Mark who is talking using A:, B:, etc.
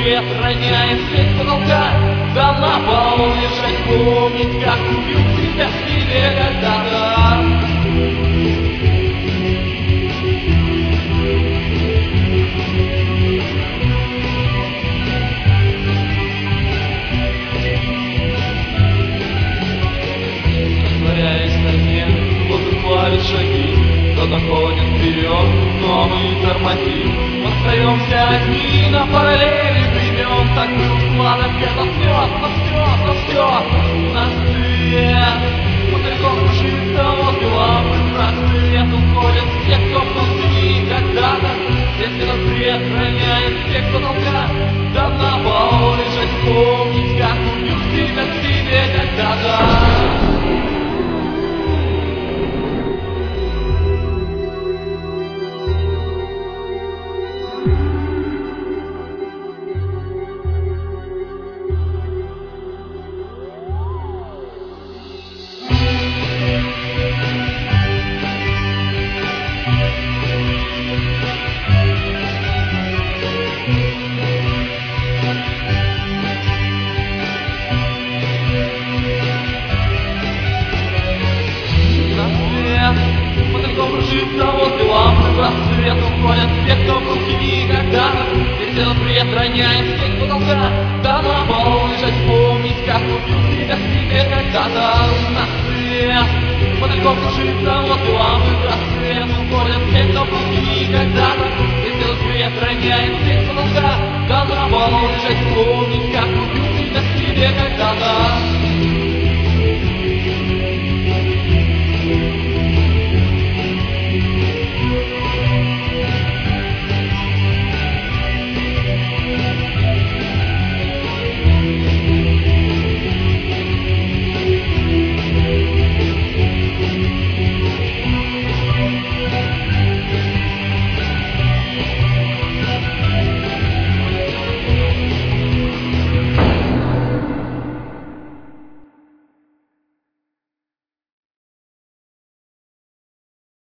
A: свет роняет свет потолка. Да на полу лежать, помнить, как любил тебя в себе когда-то. Растворяясь на дне, воздух плавит шаги. Кто-то ходит вперед, но мы тормозим. Остаемся одни на параллели времен. Так был складом где-то снес, но все на свет. Мотыльком кружится возле лампы, рассвет уходит все, кто был с ней когда-то. Если нас свет роняет свет потолка, да на полу лежать, помнить, как убил себя в себе когда-то. Мотыльком кружится возле лампы, в рассвет уходят все, кто был в тени когда-то. Если на свет роняет свет потолка, да на полу лежать, помнить, как убил себя в себе когда-то. На свет мотыльком кружится возле лампы, в рассвет уходят все, кто был в тени когда-то. Если на свет роняет свет потолка, да на полу лежать, помнить, как убил себя в себе когда-то.